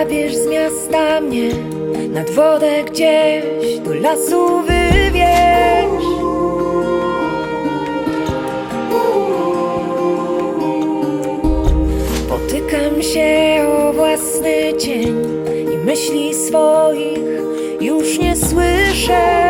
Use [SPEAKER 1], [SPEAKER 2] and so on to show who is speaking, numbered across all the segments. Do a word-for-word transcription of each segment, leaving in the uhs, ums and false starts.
[SPEAKER 1] zabierz z miasta mnie, nad wodę gdzieś do lasu wywieź. Potykam się o własny cień i myśli swoich już nie słyszę.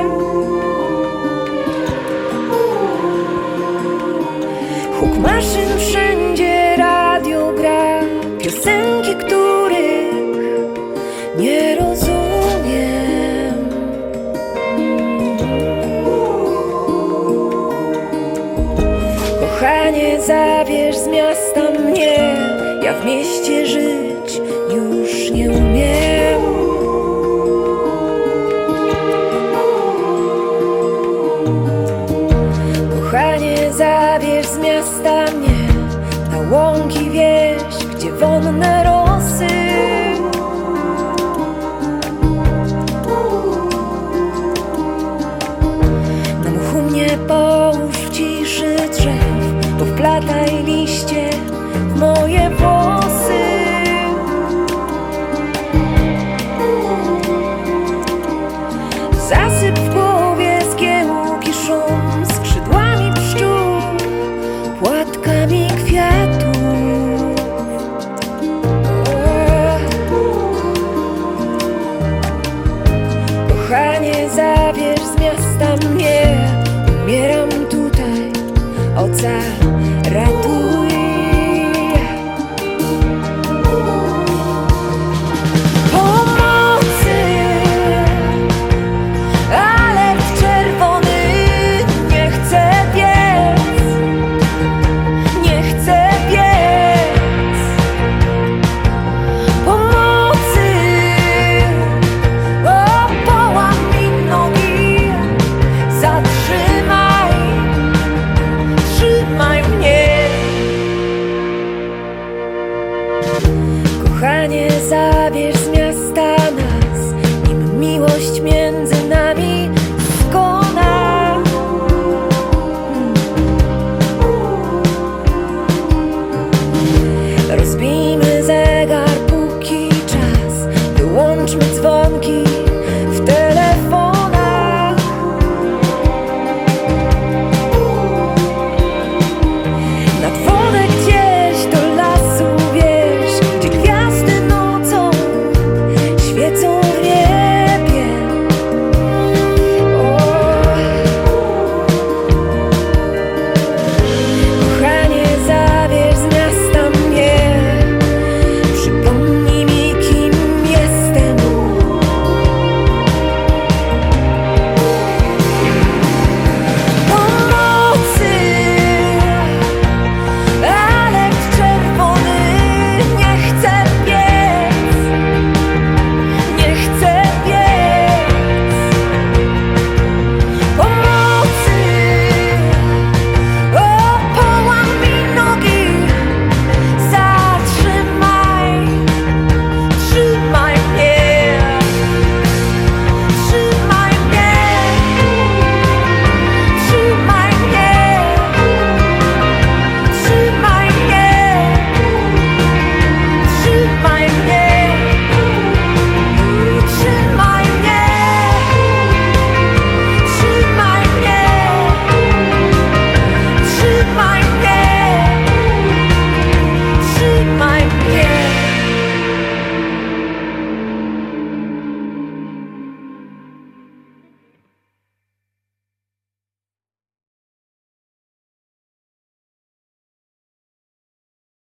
[SPEAKER 1] Huk maszyn wszędzie, radio gra, piosenki, których nie rozumiem. Kochanie, zabierz z miasta mnie, ja w mieście żyć już nie umiem. Kochanie, zabierz z miasta mnie, na łąki wieś, gdzie wonne rosy. Na mchu mnie połóż w ciszy drzew, powplataj liście w moje włosy. Zasyp w głowie zgiełki szum, skrzydłami pszczół, płatkami kwiatów. Kochanie, zabierz z miasta mnie, umieram tutaj, ocal ratuj. Pomocy, alert czerwony, nie chcę biec, nie chcę biec. Pomocy, o, połam mi nogi, zatrzymaj, trzymaj mnie. Kochanie, zabierz z miasta nas, nim miłość mnie